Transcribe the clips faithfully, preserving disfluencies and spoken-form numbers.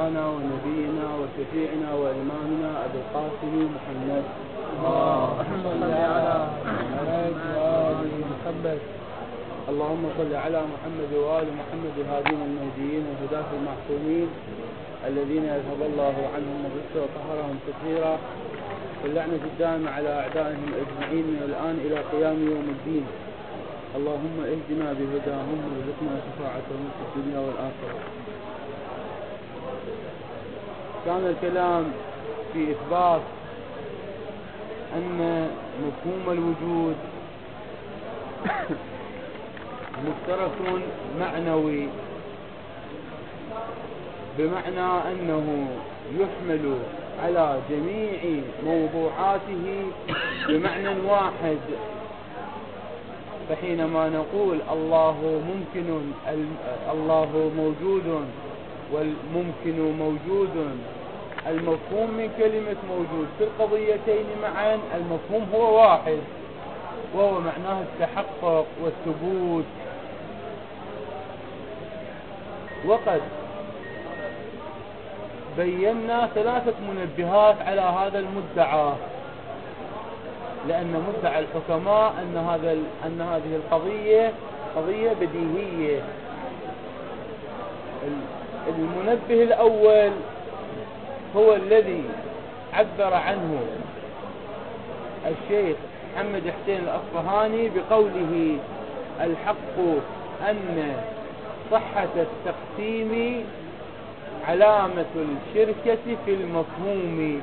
مولانا ونبينا وشفيعنا وإمامنا أبي القاسم محمد. اللهم صل على محمد وآل محمد. اللهم صل على محمد وآل محمد الهادين المهديين والهداة المعصومين الذين يذهب الله عنهم الرجس وطهرهم تطهيرا، واللعنة الدائمة على أعدائهم أجمعين من الآن إلى قيام يوم الدين. اللهم اهدنا بهداهم وارزقنا شفاعتهم في الدنيا والآخرة. كان الكلام في إثبات أن مفهوم الوجود مشترك معنوي، بمعنى أنه يحمل على جميع موضوعاته بمعنى واحد. فحينما نقول الله ممكن، الله موجود والممكن موجود، المفهوم من كلمة موجود في القضيتين معا المفهوم هو واحد، وهو معناه التحقق والثبوت. وقد بينا ثلاثة منبهات على هذا المدعى، لأن مدعى الحكماء أن هذا أن هذه القضية قضية بديهية. المنبه الأول هو الذي عبر عنه الشيخ محمد حسين الأصفهاني بقوله: الحق أن صحة التقسيم علامة الشركة في المفهوم.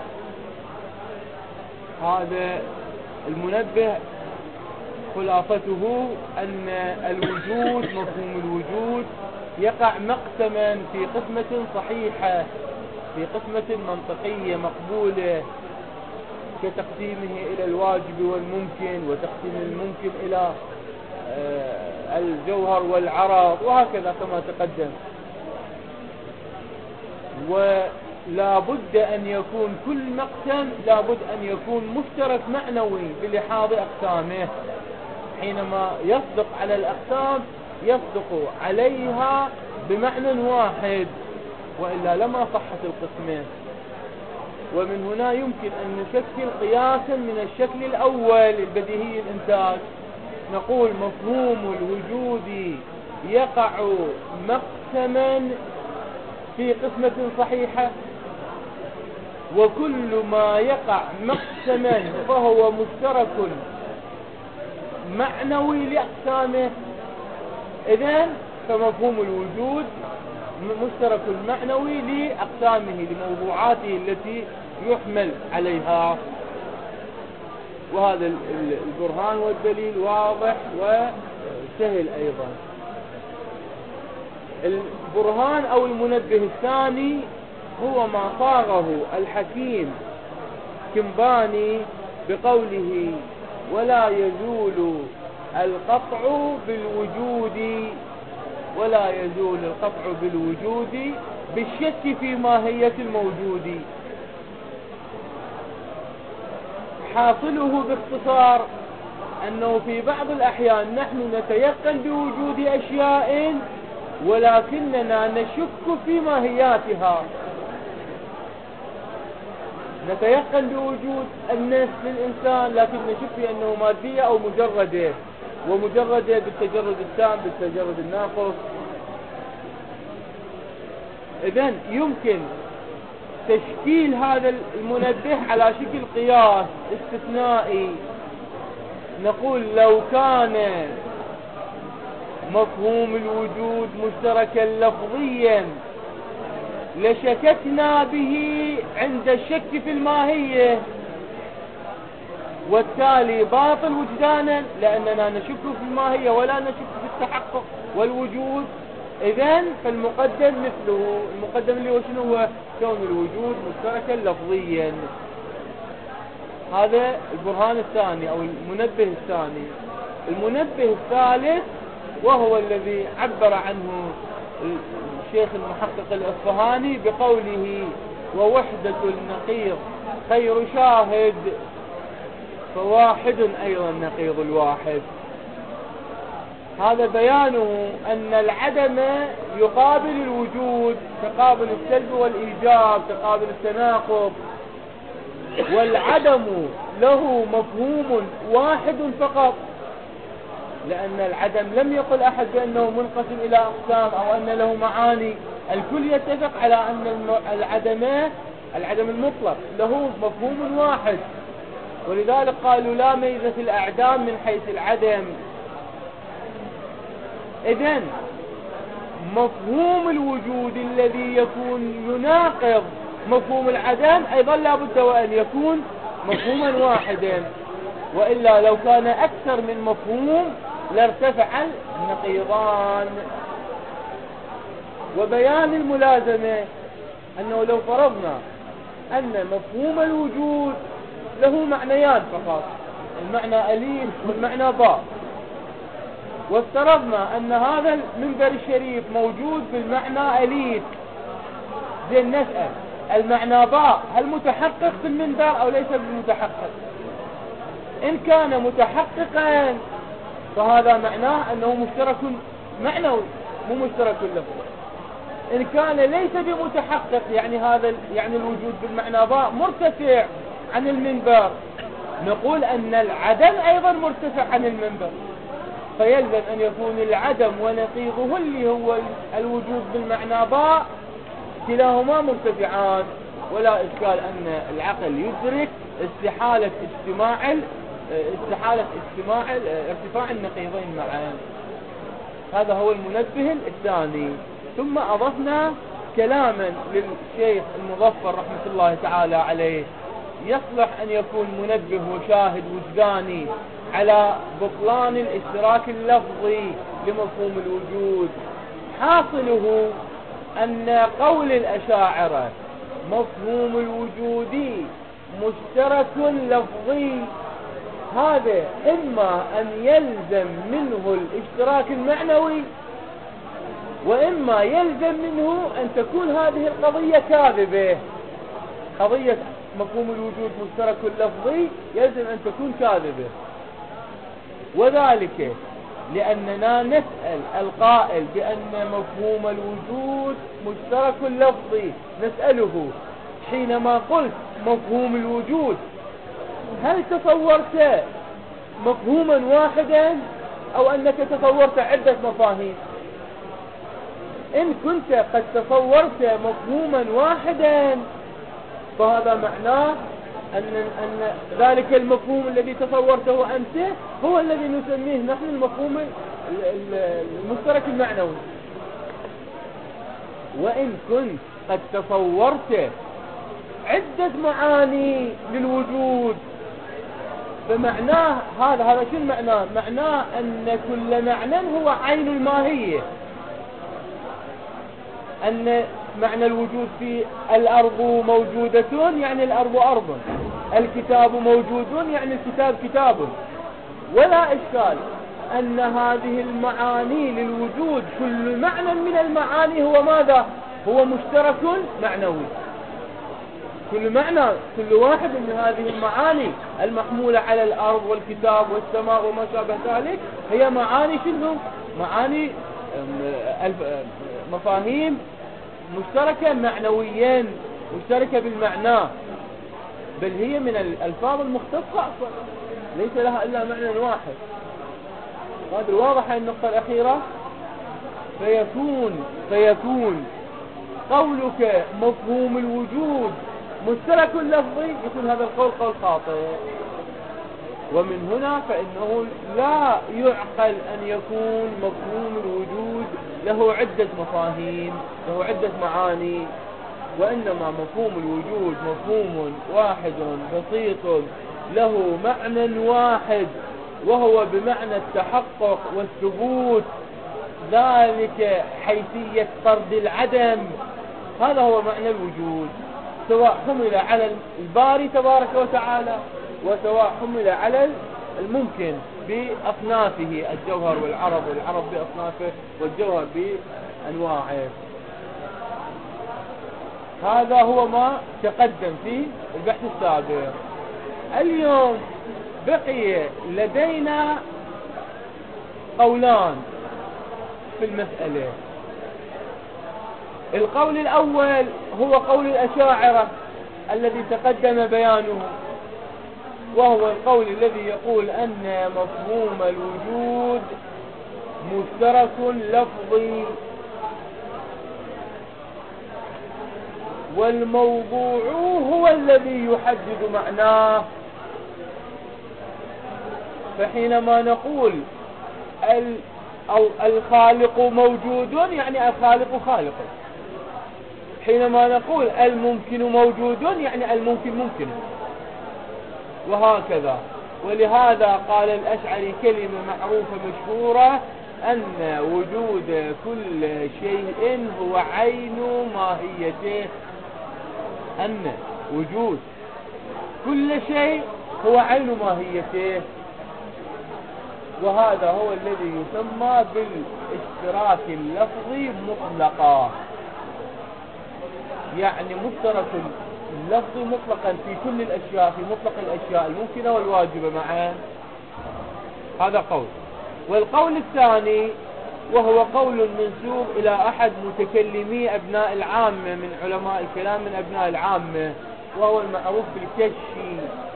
هذا المنبه خلاصته أن الوجود، مفهوم الوجود، يقع مقسما في قسمة صحيحة، في قسمة منطقية مقبولة، كتقسيمه إلى الواجب والممكن، وتقسيم الممكن إلى الجوهر والعرض، وهكذا كما تقدم. ولا بد أن يكون كل مقسم لا بد أن يكون مشترك معنوي بلحاظ أقسامه. حينما يصدق على الأقسام يصدق عليها بمعنى واحد، وإلا لما صحت القسمين. ومن هنا يمكن أن نشكل قياسا من الشكل الأول البديهي الإنتاج، نقول مفهوم الوجود يقع مقسما في قسمة صحيحة، وكل ما يقع مقسما فهو مشترك معنوي لأقسامه. إذن فمفهوم الوجود مشترك معنوي لأقسامه، لموضوعاته التي يحمل عليها. وهذا البرهان والدليل واضح وسهل أيضا. البرهان أو المنبه الثاني هو ما صاغه الحكيم كمباني بقوله: ولا يزول القطع بالوجود، ولا يزول القطع بالوجود بالشك في ماهية الموجود. حاصله باختصار أنه في بعض الأحيان نحن نتيقن بوجود أشياء ولكننا نشك في ماهياتها. نتيقن بوجود النفس للإنسان لكن نشك في أنه مادية أو مجردة، ومجردة بالتجرد التام بالتجرد الناقص. إذن يمكن تشكيل هذا المنبه على شكل قياس استثنائي. نقول لو كان مفهوم الوجود مشتركا لفظيا لشككنا به عند الشك في الماهية، والتالي باطل وجدانا لأننا نشك في الماهية ولا نشك في التحقق والوجود. إذن فالمقدم مثله، المقدم اللي هو شنو هو؟ كون الوجود مشتركا لفظيا. هذا البرهان الثاني أو المنبه الثاني. المنبه الثالث وهو الذي عبر عنه الشيخ المحقق الأصفهاني بقوله: ووحدة النقيض خير شاهد، فواحد أيضا نقيض الواحد. هذا بيانه أن العدم يقابل الوجود تقابل السلب والإيجاب، تقابل التناقض، والعدم له مفهوم واحد فقط، لأن العدم لم يقل أحد بأنه منقسم إلى أقسام أو أن له معاني. الكل يتفق على أن العدم العدم المطلق له مفهوم واحد، ولذلك قالوا لا ميزة في الأعدام من حيث العدم. إذن مفهوم الوجود الذي يكون يناقض مفهوم العدم أيضا لا بد وأن يكون مفهوما واحدا، وإلا لو كان أكثر من مفهوم لارتفع النقيضان. وبيان الملازمة أنه لو فرضنا أن مفهوم الوجود له معنيان فقط، المعنى أليف والمعنى باء، وافترضنا أن هذا المنبر الشريف موجود بالمعنى أليف، زين نسأل المعنى باء هل متحقق في المنبر أو ليس بمتحقق؟ إن كان متحققا فهذا معناه أنه مشترك معنوي مو مشترك لفظي. إن كان ليس بمتحقق يعني هذا يعني الوجود بالمعنى باء مرتفع عن المنبر، نقول أن العدم أيضا مرتفع عن المنبر، فيلزم أن يكون العدم ونقيضه اللي هو الوجود بالمعنى باء كلاهما مرتفعان، ولا إشكال أن العقل يدرك استحالة اجتماع استحالة اجتماع ارتفاع النقيضين معا. هذا هو المنبه الثاني. ثم أضفنا كلاما للشيخ المظفر رحمة الله تعالى عليه، يصلح أن يكون منبه وشاهد وجداني على بطلان الاشتراك اللفظي لمفهوم الوجود. حاصله أن قول الأشاعرة مفهوم الوجود مشترك لفظي، هذا إما أن يلزم منه الاشتراك المعنوي، وإما يلزم منه أن تكون هذه القضية كاذبة. قضية مفهوم الوجود مشترك لفظي يلزم أن تكون كاذبة، وذلك لأننا نسأل القائل بأن مفهوم الوجود مشترك لفظي، نسأله حينما قلت مفهوم الوجود هل تصورت مفهوما واحدا أو أنك تصورت عدة مفاهيم؟ إن كنت قد تصورت مفهوما واحدا فهذا معناه أن, أن ذلك المفهوم الذي تصورته أنت هو الذي نسميه نحن المفهوم المشترك المعنوي. وإن كنت قد تصورت عدة معاني للوجود فمعناه هذا هذا شو معناه؟ معناه أن كل معنى هو عين الماهية، أن معنى الوجود في الأرض موجودة يعني الأرض أرض، الكتاب موجود يعني الكتاب كتاب، ولا إشكال أن هذه المعاني للوجود كل معنى من المعاني هو ماذا؟ هو مشترك معنوي. كل معنى كل واحد من هذه المعاني المحمولة على الأرض والكتاب والسماء وما شابه ذلك هي معاني شنو؟ معاني مفاهيم مشتركة معنويا، مشتركة بالمعنى، بل هي من الألفاظ المختصة أصلا ليس لها إلا معنى واحد. قادر واضحة النقطة الأخيرة. فيكون فيكون قولك مفهوم الوجود مشترك لفظي يكون هذا القول قول خاطئ، ومن هنا فإنه لا يعقل أن يكون مفهوم الوجود له عدة مفاهيم له عدة معاني، وإنما مفهوم الوجود مفهوم واحد بسيط له معنى واحد وهو بمعنى التحقق والثبوت، ذلك حيثية طرد العدم. هذا هو معنى الوجود، سواء حمل على الباري تبارك وتعالى وسواء حمل على الممكن بأصنافه، الجوهر والعرض والعرض بأصنافه والجوهر بأنواعه. هذا هو ما تقدم في البحث السابق. اليوم بقي لدينا قولان في المسألة. القول الأول هو قول الأشاعرة الذي تقدم بيانه، وهو القول الذي يقول أن مفهوم الوجود مشترك لفظي، والموضوع هو الذي يحدد معناه. فحينما نقول الخالق موجود يعني الخالق خالق، حينما نقول الممكن موجود يعني الممكن ممكن، وهكذا. ولهذا قال الأشعري كلمة معروفة مشهورة أن وجود كل شيء هو عين ماهيته، أن وجود كل شيء هو عين ماهيته، وهذا هو الذي يسمى بالاشتراك اللفظي مطلقا، يعني مشترك اللفظ مطلقا في كل الأشياء، في مطلق الأشياء الممكنة والواجبة معا. هذا قول. والقول الثاني وهو قول منسوب إلى أحد متكلمي أبناء العامة من علماء الكلام من أبناء العامة، وهو المعروف بالكشي،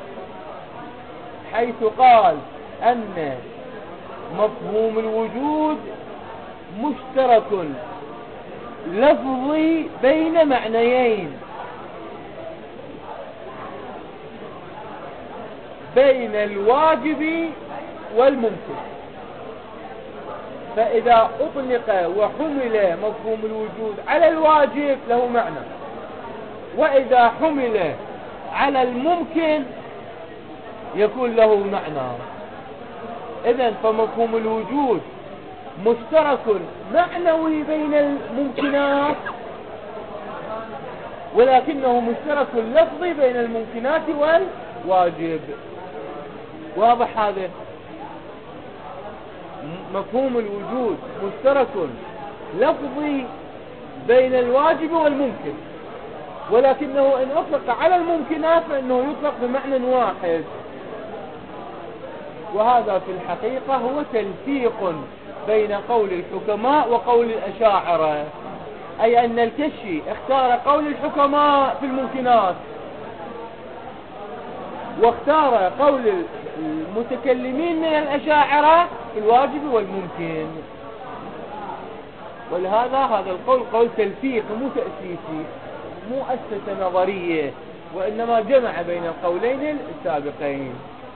حيث قال أن مفهوم الوجود مشترك لفظي بين معنيين، بين الواجب والممكن. فإذا أطلق وحمل مفهوم الوجود على الواجب له معنى، وإذا حمل على الممكن يكون له معنى. إذن فمفهوم الوجود مشترك معنوي بين الممكنات، ولكنه مشترك لفظي بين الممكنات والواجب. واضح هذا؟ مفهوم الوجود مشترك لفظي بين الواجب والممكن، ولكنه إن أطلق على الممكنات فإنه يطلق بمعنى واحد. وهذا في الحقيقة هو تلفيق بين قول الحكماء وقول الأشاعرة، أي أن الكشي اختار قول الحكماء في الممكنات، واختار قول المتكلمين من الأشاعرة في الواجب والممكن. ولهذا هذا القول قول تلفيق مو تأسيسي، مو أسسة نظرية، وإنما جمع بين القولين السابقين.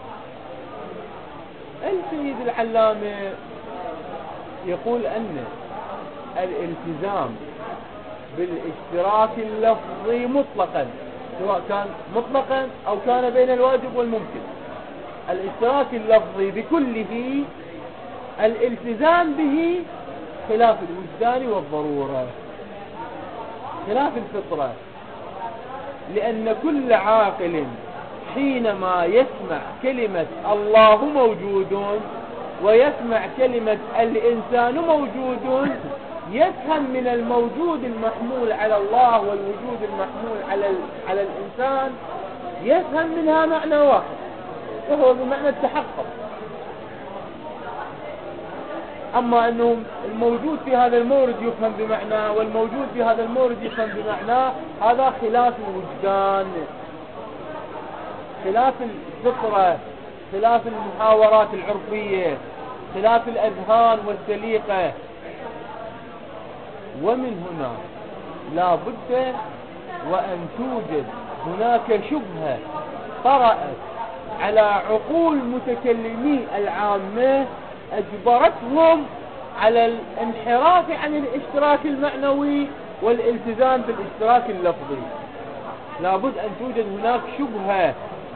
السيد العلامة يقول أن الالتزام بالاشتراك اللفظي مطلقا، سواء كان مطلقا أو كان بين الواجب والممكن، الاشتراك اللفظي بكله الالتزام به خلاف الوجدان والضرورة، خلاف الفطرة، لأن كل عاقل حينما يسمع كلمة الله موجود ويسمع كلمة الإنسان موجود يفهم من الموجود المحمول على الله والوجود المحمول على على الإنسان، يفهم منها معنى واحد وهو بمعنى التحقق. أما أنه الموجود في هذا المورد يفهم بمعنى والموجود في هذا المورد يفهم بمعنى، هذا خلاف الوجدان، خلاف الفطرة، خلاف المحاورات العرفية، خلاف الأذهان والسليقة. ومن هنا لا بد وأن توجد هناك شبهة طرأت على عقول متكلمي العامة أجبرتهم على الانحراف عن الاشتراك المعنوي والالتزام بالاشتراك اللفظي. لا بد أن توجد هناك شبهة،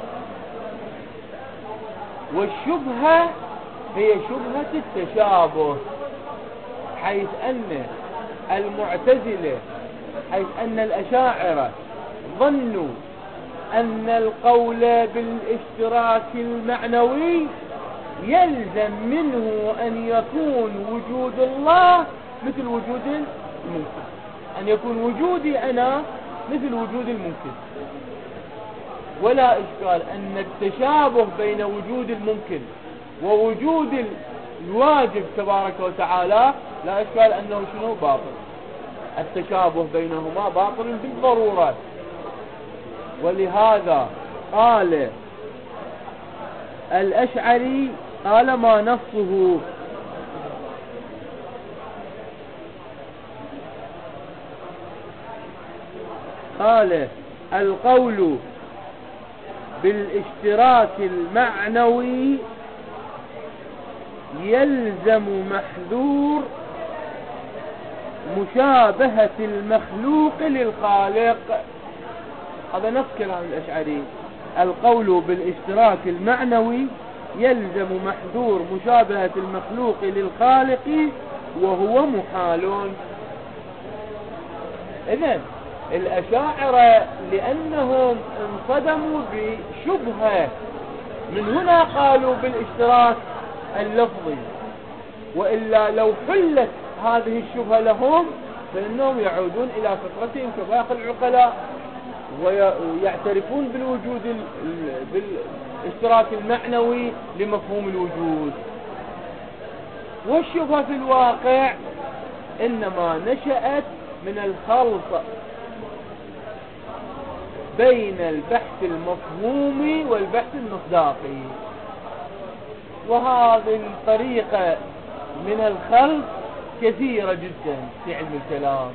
والشبهة هي شبهة التشابه، حيث أن المعتزلة حيث أن الأشاعرة ظنوا أن القول بالاشتراك المعنوي يلزم منه أن يكون وجود الله مثل وجود الممكن، أن يكون وجودي أنا مثل وجود الممكن. ولا إشكال أن التشابه بين وجود الممكن ووجود الواجب تبارك وتعالى لا إشكال أنه شنو باطل، التشابه بينهما باطل بالضرورة. ولهذا قال الأشعري قال ما نصه قال القول بالاشتراك المعنوي يلزم محذور مشابهة المخلوق للخالق. هذا نص كلام الأشعري، القول بالاشتراك المعنوي يلزم محذور مشابهة المخلوق للخالق وهو محال. إذن الأشاعرة لأنهم انصدموا بشبهة من هنا قالوا بالاشتراك اللفظي، وإلا لو حلت هذه الشبهة لهم فإنهم يعودون إلى فطرتهم كباقي العقلاء ويعترفون بالوجود بالاشتراك المعنوي لمفهوم الوجود. والشبهة في الواقع إنما نشأت من الخلط بين البحث المفهومي والبحث المصداقي، وهذه الطريقة من الخلط كثيرة جدا في علم الكلام.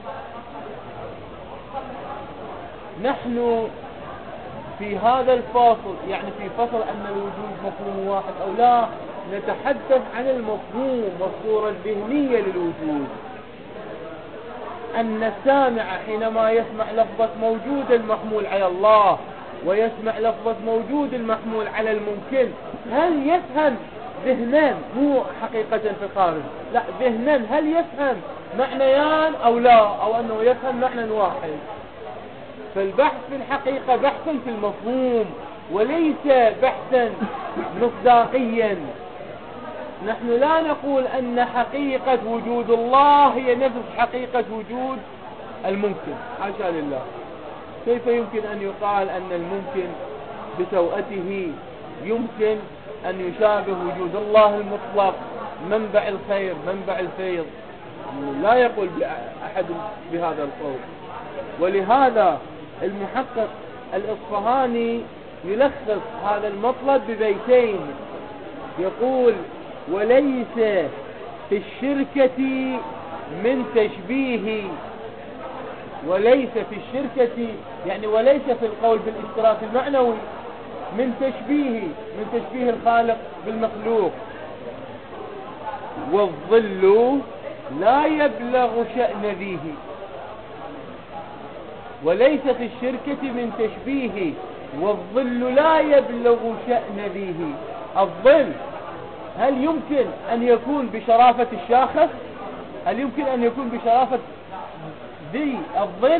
نحن في هذا الفصل يعني في فصل أن الوجود مفهوم واحد أو لا نتحدث عن المفهوم والصورة الذهنية للوجود. أن السامع حينما يسمع لفظة موجود المحمول على الله ويسمع لفظة موجود المحمول على الممكن، هل يفهم ذهنا مو حقيقة في الخارج، لا ذهنا هل يفهم معنيان أو لا، أو أنه يفهم معنى واحد؟ فالبحث في الحقيقة بحث في المفهوم وليس بحثا مصداقيا. نحن لا نقول أن حقيقة وجود الله هي نفس حقيقة وجود الممكن، حاشا لله. كيف يمكن أن يقال أن الممكن بسوءته يمكن أن يشابه وجود الله المطلق منبع الخير منبع الفيض؟ لا يقول أحد بهذا القول. ولهذا المحقق الإصفهاني يلخص هذا المطلب ببيتين، يقول وليس في الشركة من تشبيه، وليس في الشركة يعني وليس في القول بالاشتراك المعنوي من تشبيه من تشبيه الخالق بالمخلوق، والظل لا يبلغ شأن ذيه. وليس في الشركة من تشبيه والظل لا يبلغ شأن ذيه. الظل هل يمكن أن يكون بشرافة الشاخص؟ هل يمكن أن يكون بشرافة ذي الظل؟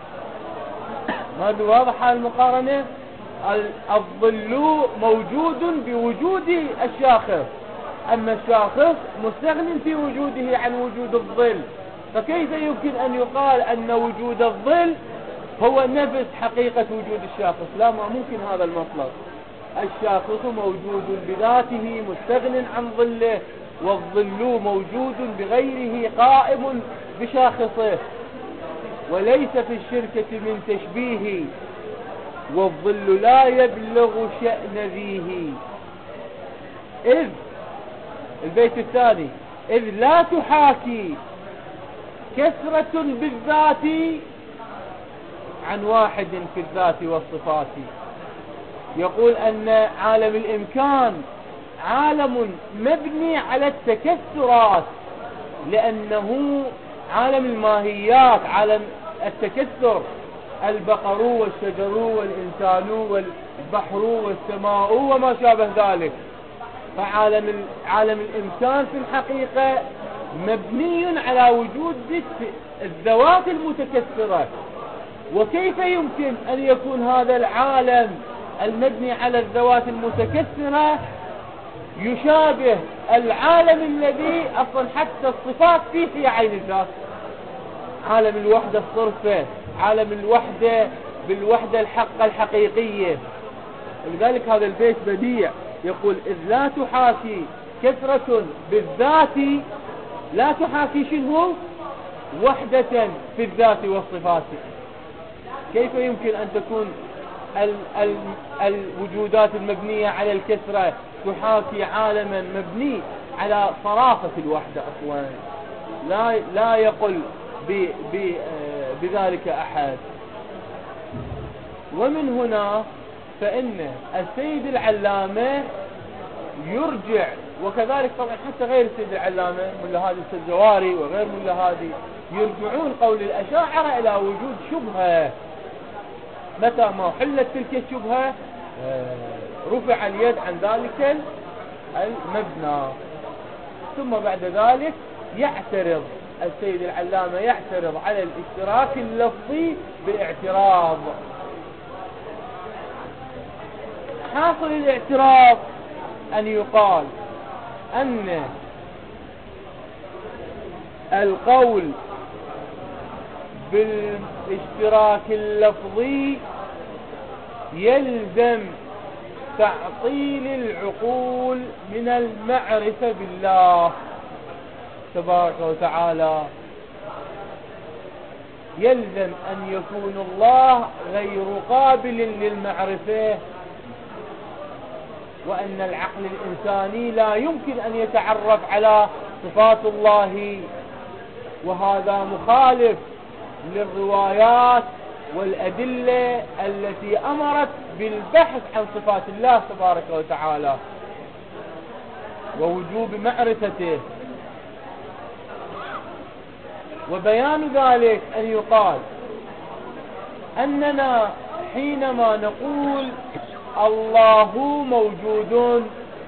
هذا واضح المقارنة. الظل موجود بوجود الشاخص، أما الشاخص مستغن في وجوده عن وجود الظل، فكيف يمكن أن يقال أن وجود الظل هو نفس حقيقة وجود الشاخص؟ لا، ما ممكن هذا المطلب. الشاخص موجود بذاته مستغن عن ظله، والظل موجود بغيره قائم بشاخصه. وليس في الشركة من تشبيه والظل لا يبلغ شأن ذيه. إذ البيت الثاني إذ لا تحاكي كثرة بالذات عن واحد في الذات والصفات. يقول أن عالم الإمكان عالم مبني على التكثرات، لأنه عالم الماهيات، عالم التكثر، البقر والشجر والإنسان والبحر والسماء وما شابه ذلك. فعالم عالم الإمكان في الحقيقة مبني على وجود الذوات المتكثرة. وكيف يمكن أن يكون هذا العالم المبني على الذوات المتكثرة يشابه العالم الذي أصلا حتى الصفات فيه هي عين الذات؟ عالم الوحدة الصرفة، عالم الوحدة بالوحدة الحقة الحقيقية. لذلك هذا البيت بديع، يقول إذ لا تحاكي كثرة بالذات لا تحاكي شنو وحدة في الذات والصفات. كيف يمكن أن تكون ال ال الوجودات المبنية على الكثرة تحاكي عالما مبني على صرافة الوحدة أصلا؟ لا لا يقل ب ب بذلك أحد. ومن هنا فإن السيد العلامة يرجع، وكذلك طبعا حتى غير السيد العلامة ملا هادي السجواري وغير ملا هادي، يرجعون قول الأشاعرة إلى وجود شبهة. متى ما حلت تلك الشبهة رفع اليد عن ذلك المبنى. ثم بعد ذلك يعترض السيد العلامة يعترض على الاشتراك اللفظي باعتراض. حاصل الاعتراض أن يقال أن القول بالاشتراك اللفظي يلزم تعطيل العقول من المعرفة بالله تبارك وتعالى. يلزم أن يكون الله غير قابل للمعرفة، وأن العقل الإنساني لا يمكن أن يتعرف على صفات الله، وهذا مخالف للروايات والأدلة التي أمرت بالبحث عن صفات الله تبارك وتعالى ووجوب معرفته. وبيان ذلك أن يقال أننا حينما نقول الله موجود،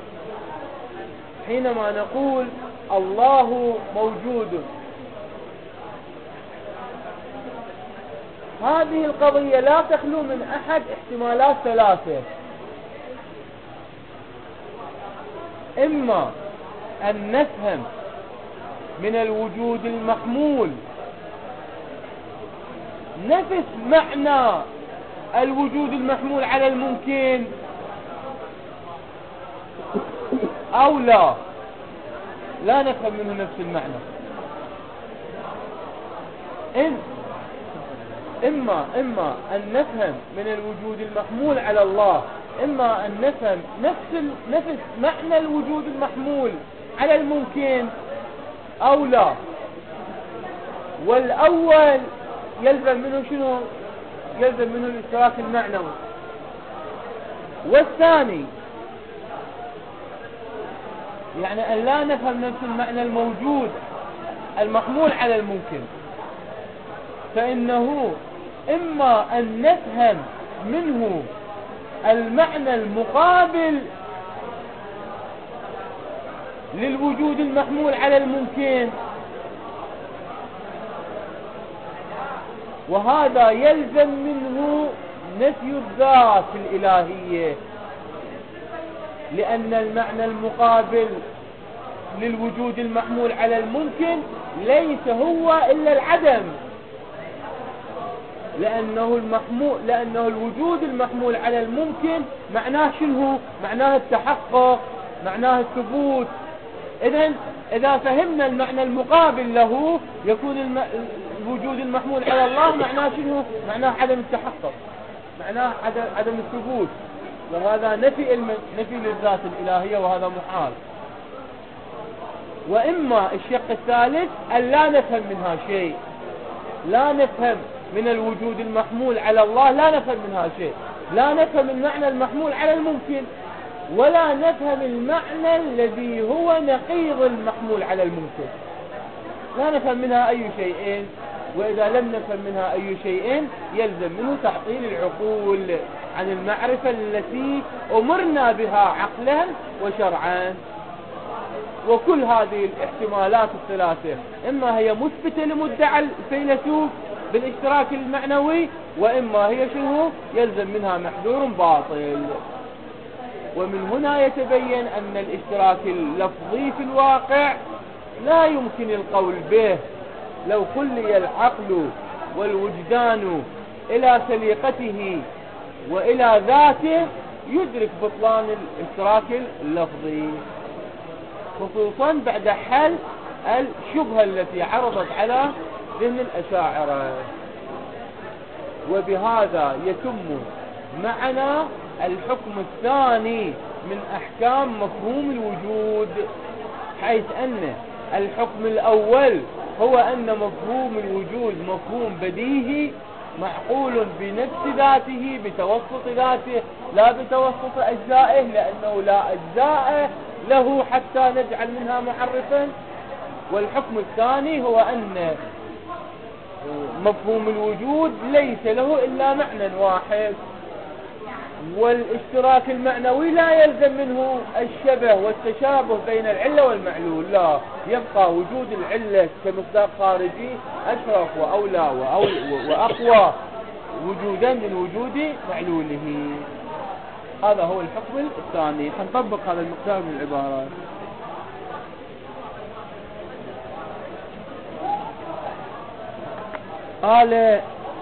حينما نقول الله موجود، هذه القضية لا تخلو من أحد احتمالات ثلاثة. إما أن نفهم من الوجود المحمول نفس معنى الوجود المحمول على الممكن، أو لا لا نفهم منه نفس المعنى. إن إما إما أن نفهم من الوجود المحمول على الله، إما أن نفهم نفس نفس معنى الوجود المحمول على الممكن أو لا. والأول يلزم منه شنو؟ يلزم منه الاشتراك المعنوي. والثاني يعني أن لا نفهم نفس المعنى الموجود المحمول على الممكن، فإنه إما أن نفهم منه المعنى المقابل للوجود المحمول على الممكن، وهذا يلزم منه نفي الذات الإلهية، لأن المعنى المقابل للوجود المحمول على الممكن ليس هو إلا العدم، لأنه المحمول لأنه الوجود المحمول على الممكن معناه شنو؟ معناه التحقق، معناه الثبوت. إذن إذا فهمنا المعنى المقابل له يكون الم... الوجود المحمول على الله معناه شنو؟ معناه عدم التحقق، معناه عدم, عدم الثبوت، وهذا نفي الم... نفي للذات الإلهية، وهذا محال. وإما الشق الثالث أن لا نفهم منها شيء، لا نفهم من الوجود المحمول على الله، لا نفهم منها شيء، لا نفهم المعنى المحمول على الممكن، ولا نفهم المعنى الذي هو نقيض المحمول على الممكن، لا نفهم منها أي شيئين. وإذا لم نفهم منها أي شيئين يلزم منه تعطيل العقول عن المعرفة التي أمرنا بها عقلا وشرعا. وكل هذه الاحتمالات الثلاثة إما هي مثبتة لمدعى الفيلسوف بالاشتراك المعنوي، وإما هي شنو؟ يلزم منها محذور باطل. ومن هنا يتبين أن الاشتراك اللفظي في الواقع لا يمكن القول به لو كلي العقل والوجدان إلى سليقته وإلى ذاته يدرك بطلان الاشتراك اللفظي. خصوصا بعد حل الشبهة التي عرضت على ذهن الأشاعرة. وبهذا يتم معنا الحكم الثاني من أحكام مفهوم الوجود، حيث أن الحكم الأول هو أن مفهوم الوجود مفهوم بديهي معقول بنفس ذاته بتوسط ذاته لا بتوسط أجزائه، لأنه لا أجزاء له حتى نجعل منها معرفا. والحكم الثاني هو أن مفهوم الوجود ليس له إلا معنى واحد، والاشتراك المعنوي لا يلزم منه الشبه والتشابه بين العلة والمعلول، لا، يبقى وجود العلة كمصداق خارجي أشرف وأولى وأقوى وجودا من وجود معلوله. هذا هو الحكم الثاني. حنطبق هذا المقدار من العبارات. قال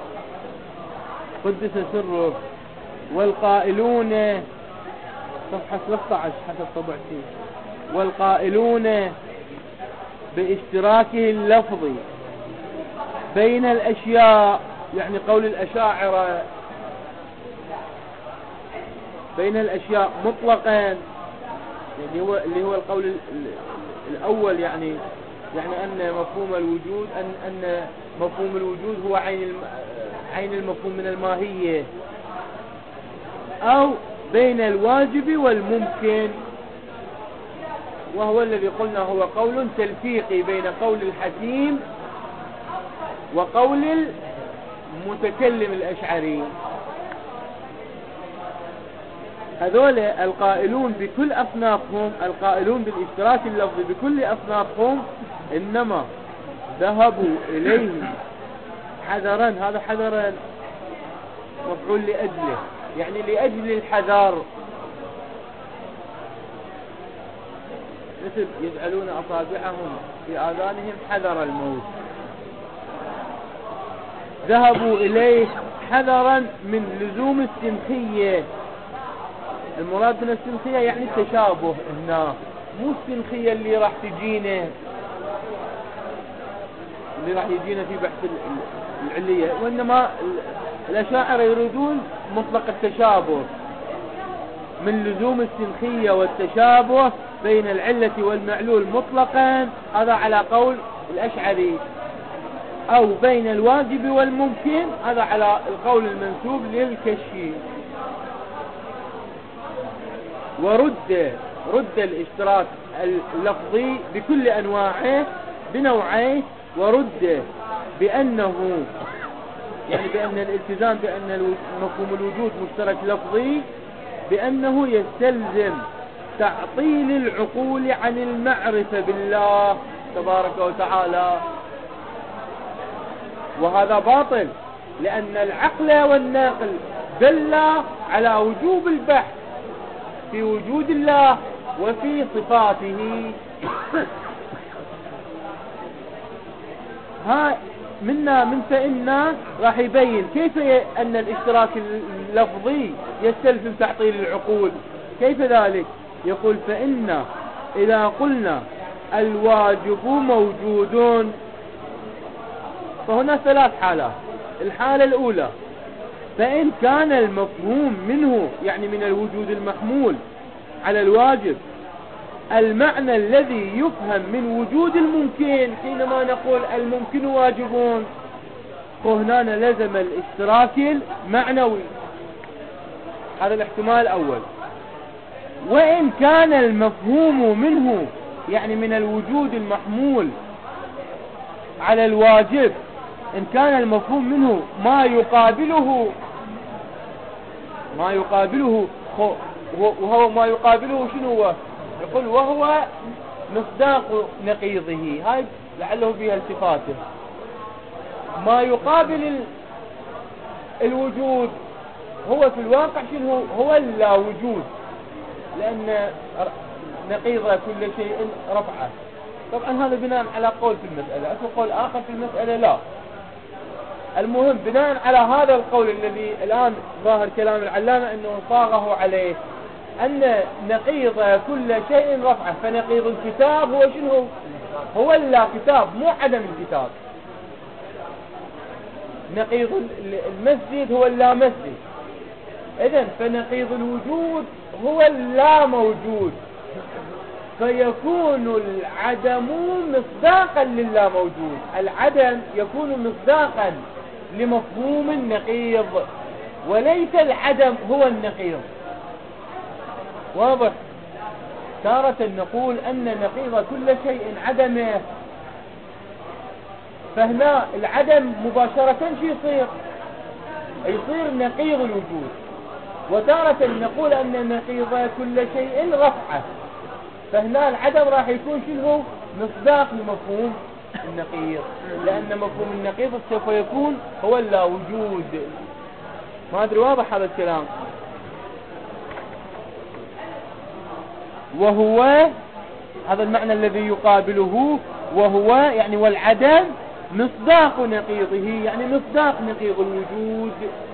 قدس سره والقائلون، صفحة ثلاثة عشر حسب طبعتي، والقائلون باشتراكه اللفظي بين الأشياء، يعني قول الأشاعرة بين الأشياء مطلقا، يعني هو اللي هو القول الأول، يعني يعني أن مفهوم الوجود أن أن مفهوم الوجود هو عين عين المفهوم من الماهية، أو بين الواجب والممكن، وهو الذي قلنا هو قول تلفيقي بين قول الحكيم وقول المتكلم الأشعري. هذول القائلون بكل أصنافهم، القائلون بالاشتراك اللفظي بكل أصنافهم، إنما ذهبوا إليه حذرا، هذا حذرا مفعول لأجله، يعني لأجل الحذر، مثل يجعلون أصابعهم في آذانهم حذر الموت. ذهبوا إليه حذرا من لزوم السنخية. المراد من السنخية يعني التشابه هنا، مو السنخية اللي راح تجينا اللي راح يجينا في بحث العلية، وإنما الأشاعرة يريدون مطلق التشابه، من لزوم السنخية والتشابه بين العلة والمعلول مطلقا، هذا على قول الأشعري، أو بين الواجب والممكن، هذا على القول المنسوب للكشي. ورد رد الاشتراك اللفظي بكل أنواعه بنوعيه، ورد بأنه يعني بأن الالتزام بأن مفهوم الوجود مشترك لفظي بأنه يستلزم تعطيل العقول عن المعرفة بالله تبارك وتعالى، وهذا باطل، لأن العقل والناقل دل على وجوب البحث في وجود الله وفي صفاته. ها منا من فإنا راح يبين كيف أن الاشتراك اللفظي يستلزم تعطيل العقول. كيف ذلك؟ يقول فإن إذا قلنا الواجب موجود، فهنا ثلاث حالات. الحالة الأولى فإن كان المفهوم منه يعني من الوجود المحمول على الواجب المعنى الذي يفهم من وجود الممكن، حينما نقول الممكن واجبون، فهنا لزم الاشتراك المعنوي، هذا الاحتمال الأول. وإن كان المفهوم منه يعني من الوجود المحمول على الواجب، إن كان المفهوم منه ما يقابله ما يقابله وهو ما يقابله شنو هو؟ يقول وهو مصداق نقيضه، هاي لعله فيها التفاته. ما يقابل الوجود هو في الواقع شنو هو؟ اللا وجود، لأن نقيض كل شيء رفعه. طبعا هذا بناء على قول في المسألة، أكو قول آخر في المسألة لا. المهم بناء على هذا القول الذي الآن ظاهر كلام العلامة أنه صاغه عليه، أن نقيض كل شيء رفعه، فنقيض الكتاب هو شنو؟ هو اللا كتاب، مو عدم الكتاب. نقيض المسجد هو اللا مسجد. إذن فنقيض الوجود هو اللا موجود، فيكون العدم مصداقا للا موجود. العدم يكون مصداقا لمفهوم النقيض، وليس العدم هو النقيض. واضح؟ تارة نقول أن نقيض كل شيء عدمه، فهنا العدم مباشرة شو يصير؟ يصير نقيض الوجود. وتارة نقول أن نقيض كل شيء رفعه، فهنا العدم راح يكون شنو؟ مصداق لمفهوم النقيض، لأن مفهوم النقيض سوف يكون هو اللا وجود. ما أدري واضح هذا الكلام؟ وهو هذا المعنى الذي يقابله، وهو يعني والعدم مصداق نقيضه، يعني مصداق نقيض الوجود.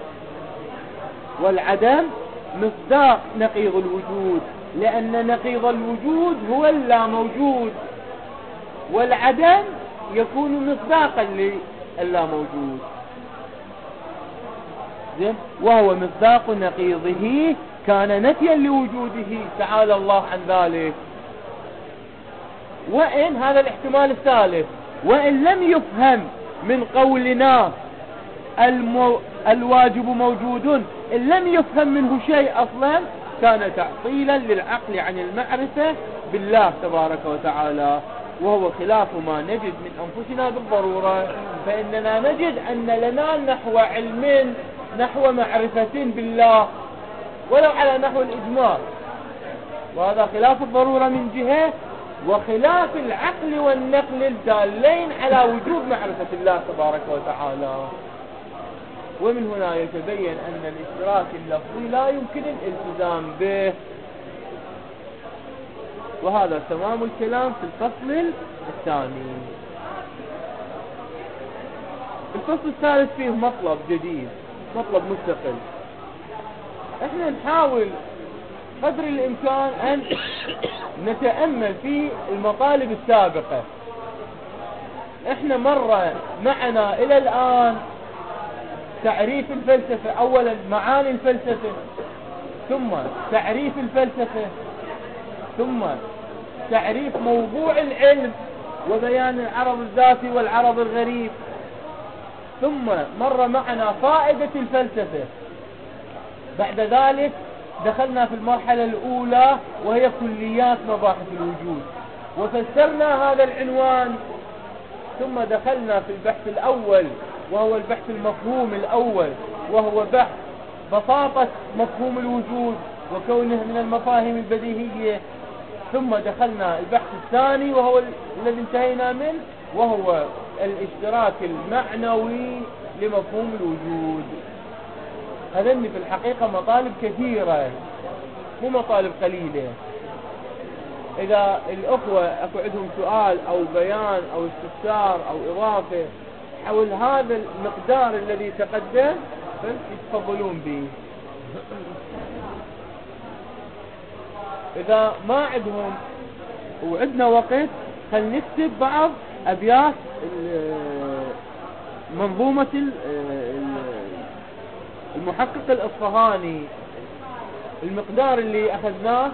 والعدم مصداق نقيض الوجود، لأن نقيض الوجود هو اللا موجود، والعدم يكون مصداقا لللا موجود. زين؟ وهو مصداق نقيضه كان نفيا لوجوده، تعالى الله عن ذلك. وإن هذا الاحتمال الثالث، وإن لم يفهم من قولنا المو الواجب موجود، إن لم يفهم منه شيء أصلا، كان تعطيلا للعقل عن المعرفة بالله تبارك وتعالى، وهو خلاف ما نجد من أنفسنا بالضرورة. فإننا نجد أن لنا نحو علم، نحو معرفة بالله، ولو على نحو الإجمال، وهذا خلاف الضرورة من جهة، وخلاف العقل والنقل الدالين على وجوب معرفة الله تبارك وتعالى. ومن هنا يتبين أن الاشتراك اللفظي لا يمكن الالتزام به. وهذا تمام الكلام في الفصل الثاني. الفصل الثالث فيه مطلب جديد، مطلب مستقل. احنا نحاول قدر الامكان ان نتأمل في المطالب السابقة. احنا مر معنا الى الان تعريف الفلسفة، اولا معاني الفلسفة، ثم تعريف الفلسفة، ثم تعريف موضوع العلم وبيان العرض الذاتي والعرض الغريب، ثم مر معنا فائدة الفلسفة. بعد ذلك دخلنا في المرحلة الأولى وهي كليات مباحث الوجود، وفسرنا هذا العنوان. ثم دخلنا في البحث الأول وهو البحث المفهوم الأول، وهو بحث بساطة مفهوم الوجود وكونه من المفاهيم البديهية. ثم دخلنا البحث الثاني وهو الذي انتهينا منه، وهو الاشتراك المعنوي لمفهوم الوجود. هذني في الحقيقة مطالب كثيرة، مو مطالب قليلة. إذا الأخوة أكو عندهم سؤال أو بيان أو استفسار أو إضافة حول هذا المقدار الذي تقدم فيتفضلون به. إذا ما عندهم وعندنا وقت، خل نكتب بعض أبيات منظومة المحقق الأصفهاني، المقدار اللي أخذناه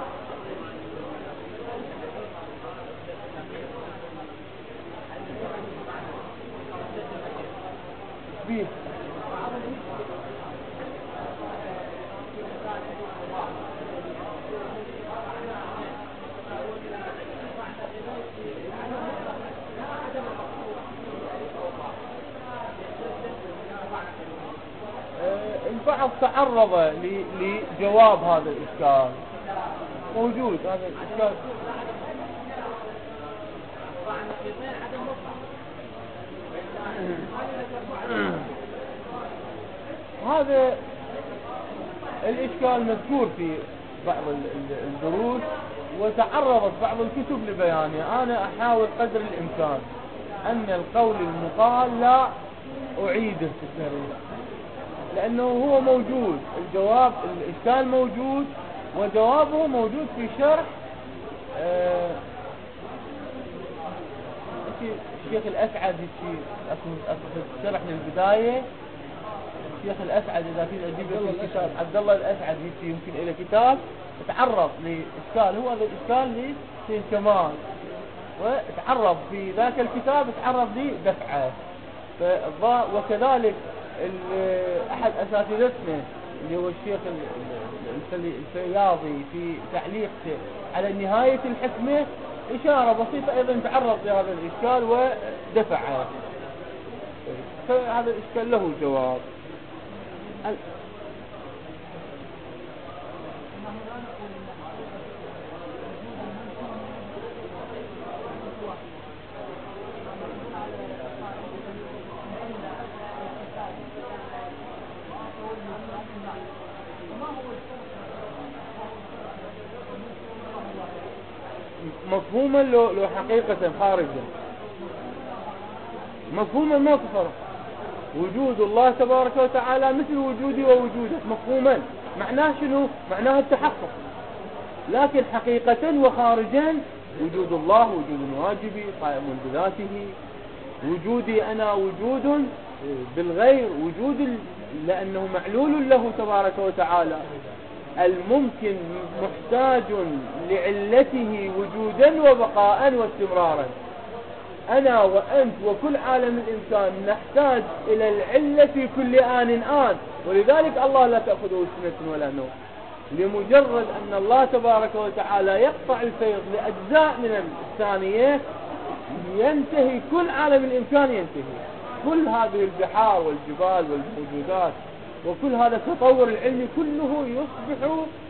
بيه. البعض تعرض لجواب هذا الإشكال، موجود هذا الإشكال. هذا الإشكال مذكور في بعض الدروس، وتعرضت بعض الكتب لبيانه. أنا أحاول قدر الإمكان أن القول المقال لا أعيده في التاريخ، لأنه هو موجود، الجواب الإشكال موجود، وجوابه موجود في شرح آه الشيخ الأسعد في شرح للبداية. الشيخ الأسعد إذا في أجيب الكتاب عبد الله الأسعد يمكن إلى كتاب تعرض لإشكال، هو هذا الإشكال في كمال، وتعرض في ذاك الكتاب تعرض لدفعه. وكذلك أحد أساتذتنا اللي هو الشيخ الفياضي في تعليقه على نهاية الحكمة إشارة بسيطة أيضا تعرض لهذا الإشكال ودفعه، فهذا الإشكال له جواب. مفهوما لو, لو حقيقة خارجا، مفهوما ما كفر وجود الله تبارك وتعالى مثل وجودي ووجودك، مفهوما معناه شنو؟ معناه التحقق. لكن حقيقة وخارجا وجود الله وجود واجبي قائم بذاته، وجودي أنا وجود بالغير وجود لأنه معلول له تبارك وتعالى، الممكن محتاج لعلته وجودا وبقاء واستمرارا. أنا وأنت وكل عالم الإنسان نحتاج إلى العلة في كل آن آن، ولذلك الله لا تأخذه سنة ولا نوم، لمجرد أن الله تبارك وتعالى يقطع الفيض لأجزاء من الثانية ينتهي كل عالم الإمكان، ينتهي كل هذه البحار والجبال والموجودات وكل هذا التطور العلمي كله يصبح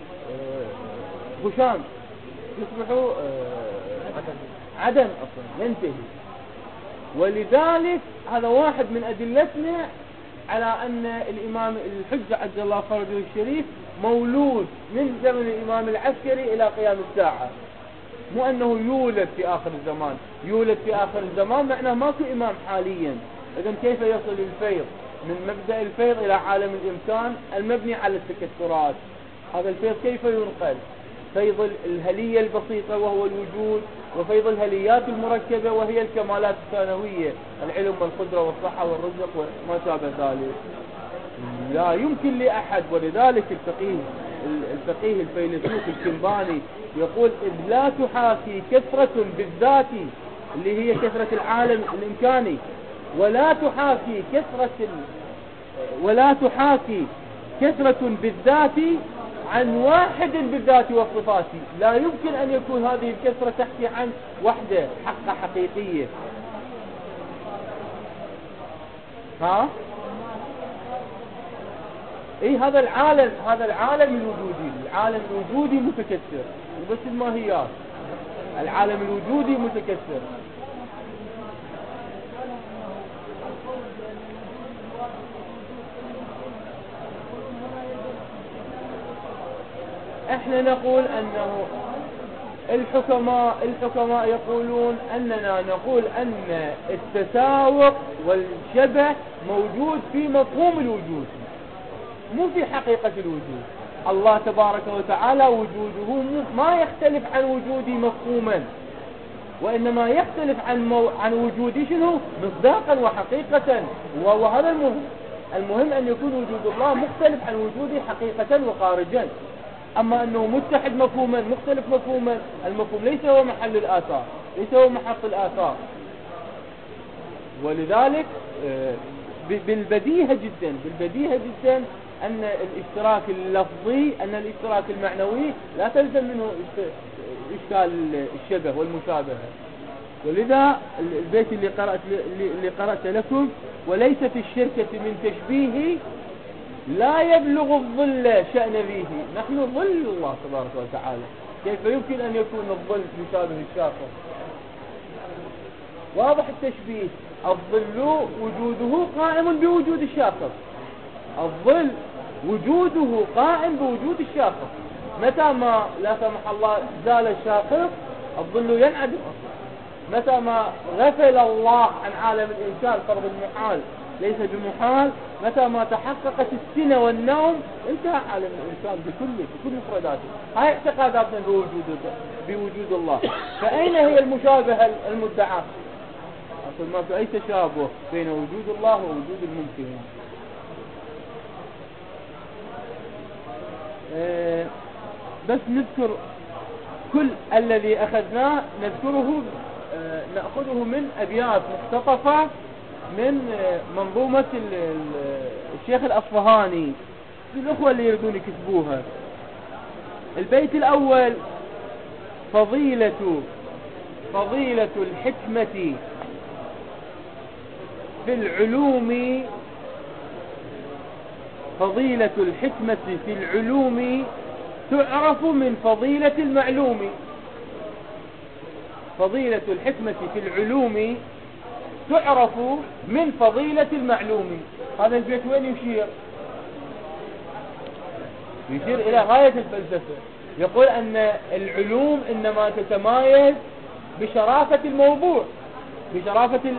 غشام، يصبح عدم أصلا، ينتهي. ولذلك هذا واحد من أدلتنا على أن الإمام الحجة عجل الله فرجه الشريف مولود من زمن الإمام العسكري إلى قيام الساعة، مو أنه يولد في آخر الزمان. يولد في آخر الزمان معناه ماكو إمام حاليا. إذن كيف يصل الفيض من مبدأ الفيض إلى عالم الإمكان المبني على التكسرات؟ هذا الفيض كيف ينقل؟ فيض الهلية البسيطة وهو الوجود، وفيض الهليات المركبة وهي الكمالات الثانوية، العلم والقدرة والصحة والرزق وما شابه ذلك. لا يمكن لأحد، ولذلك الفقيه الفقيه الفيلسوف الكنباني يقول إذ لا تحاكي كثرة بالذات اللي هي كثرة العالم الإمكاني، ولا تحاكي كثرة ولا تحاكي كثرة بالذات عن واحد بالذات والصفات. لا يمكن أن يكون هذه الكثرة تحكي عن وحدة حقة حقيقية. ها اي هذا العالم هذا العالم الوجودي العالم الوجودي متكثر، بس الماهيات العالم الوجودي متكثر. احنا نقول انه الحكماء الحكماء يقولون اننا نقول ان التساوق والشبه موجود في مفهوم الوجود، مو في حقيقة الوجود. الله تبارك وتعالى وجوده ما يختلف عن وجودي مفهوما، وإنما يختلف عن مو... عن وجودي شنو؟ مصداقا وحقيقة. وهذا المهم المهم أن يكون وجود الله مختلف عن وجودي حقيقة وخارجا. أما أنه متحد مفهوما مختلف مفهوما، المفهوم ليس هو محل الآثار، ليس هو محط الآثار. ولذلك بالبديهة جدا بالبديهة جدا أن الاشتراك اللفظي أن الاشتراك المعنوي لا تلزم منه إشكال الشبه والمشابهة. ولذا البيت اللي قرأت اللي قرأت لكم وليست الشركة من تشبيه لا يبلغ الظل شأن به. نحن ظل الله تبارك وتعالى، كيف يمكن أن يكون الظل يشابه الشاخص؟ واضح التشبيه. الظل وجوده قائم بوجود الشاخص، الظل وجوده قائم بوجود الشاخص. متى ما لا سمح الله زال الشاخص الظل ينعدم أصلا. متى ما غفل الله عن عالم الإنسان فرض المحال ليس بمحال. متى ما تحققت السنة والنوم انتهى عالم الإنسان بكله بكل مفرداته. هاي اعتقاداتنا بوجود بوجود الله. فأين هي المشابهة المدعاة؟ أصل ما في أي تشابه بين وجود الله ووجود الممكنين. اه بس نذكر كل الذي أخذناه نذكره اه نأخذه من أبيات مختطفة من اه منظومة الشيخ الأصفهاني الأخوة اللي يريدون يكتبوها. البيت الأول: فضيلة فضيلة الحكمة في العلوم فضيلة الحكمة في العلوم تعرف من فضيلة المعلوم. فضيلة الحكمة في العلوم تعرف من فضيلة المعلوم. هذا البيت وين يشير؟ يشير إلى غاية الفلسفة. يقول أن العلوم إنما تتمايز بشرافة الموضوع، بشرافة ال...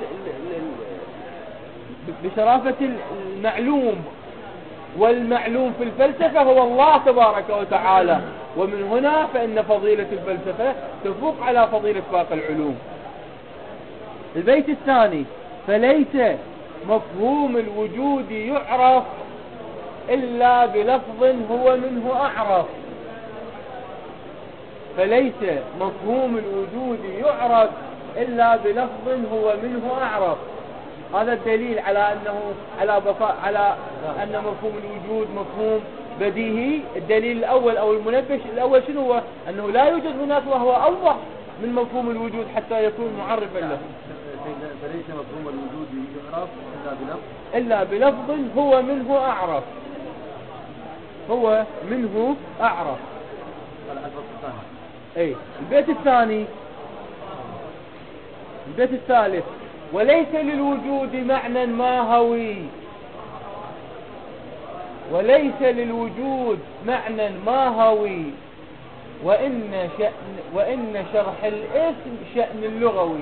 بشرافة المعلوم، والمعلوم في الفلسفة هو الله تبارك وتعالى. ومن هنا فإن فضيلة الفلسفة تفوق على فضيلة باقي العلوم. البيت الثاني: فليس مفهوم الوجود يعرف إلا بلفظ هو منه أعرف. فليس مفهوم الوجود يعرف إلا بلفظ هو منه أعرف. هذا الدليل على أنه على بفاء على أن مفهوم الوجود مفهوم بديهي. الدليل الأول أو المنبه الأول شنو هو؟ أنه لا يوجد هناك وهو أوضح من مفهوم الوجود حتى يكون معرفا له. فليس مفهوم الوجود يعرف إلا بلفظ إلا بلفظ هو منه أعرف. هو منه أعرف. أي البيت الثاني البيت الثالث: وليس للوجود معنى ماهوي وليس للوجود معنى ماهوي وإن شأن وإن شرح الاسم شأن اللغوي.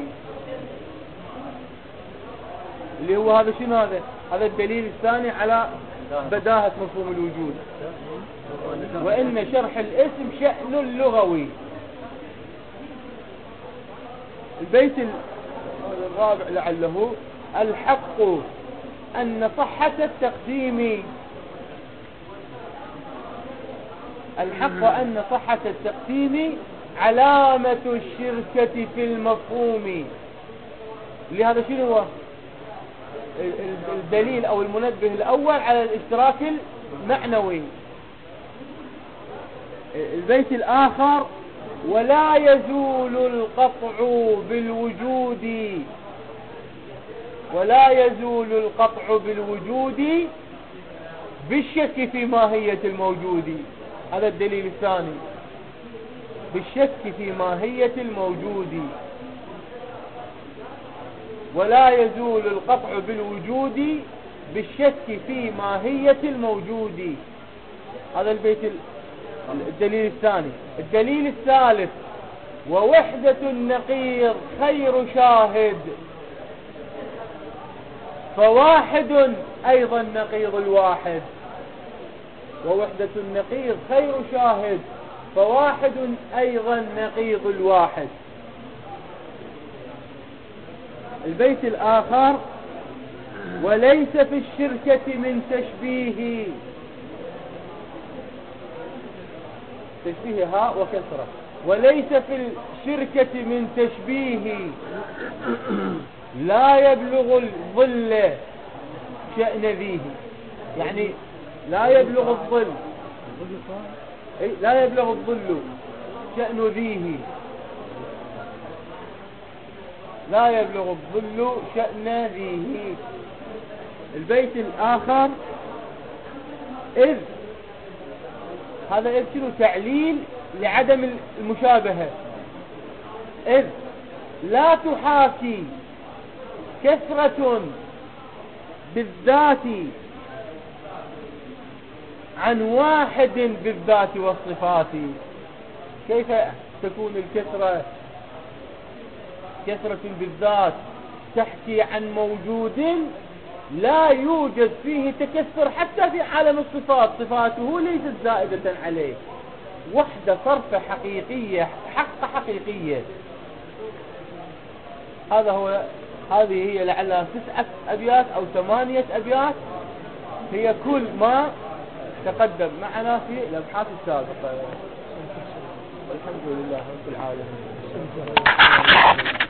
اللي هو هذا شنو هذا؟ هذا الدليل الثاني على بداهة مفهوم الوجود. وإن شرح الاسم شأن اللغوي. البيت الرابع لعله: الحق أن صحة التقديم الحق أن صحة التقديم علامة الشركة في المفهوم. لهذا شنو هو الدليل أو المنبه الأول على الاشتراك المعنوي. البيت الآخر: ولا يزول القطع بالوجود ولا يزول القطع بالوجود بالشك في ماهية الموجود. هذا الدليل الثاني: بالشك في ماهية الموجود. ولا يزول القطع بالوجود بالشك في ماهية الموجود. هذا البيت الدليل الثاني. الدليل الثالث: ووحدة النقيض خير شاهد فواحد أيضا نقيض الواحد. ووحدة النقيض خير شاهد فواحد أيضا نقيض الواحد. البيت الآخر: وليس في الشركة من تشبيه تشبيه هاء وكسرة وليس في الشركة من تشبيه لا يبلغ الظل شأن ذيه. يعني لا يبلغ الظل لا يبلغ الظل شأن ذيه لا يبلغ الظل شأن ذيه. البيت الآخر: إذ هذا إذ شنو؟ تعليل لعدم المشابهة. إذ لا تحاكي كثرة بالذات عن واحد بالذات والصفات. كيف تكون الكثرة كثرة بالذات تحكي عن موجود لا يوجد فيه تكسر حتى في عالم الصفات، صفاته ليست زائدة عليه، وحدة صرف حقيقية، حق حقيقية. هذا هو، هذه هي لعلها تسعة أبيات أو ثمانية أبيات، هي كل ما تقدم معنا في الأبحاث السابقة. والحمد لله رب العالمين.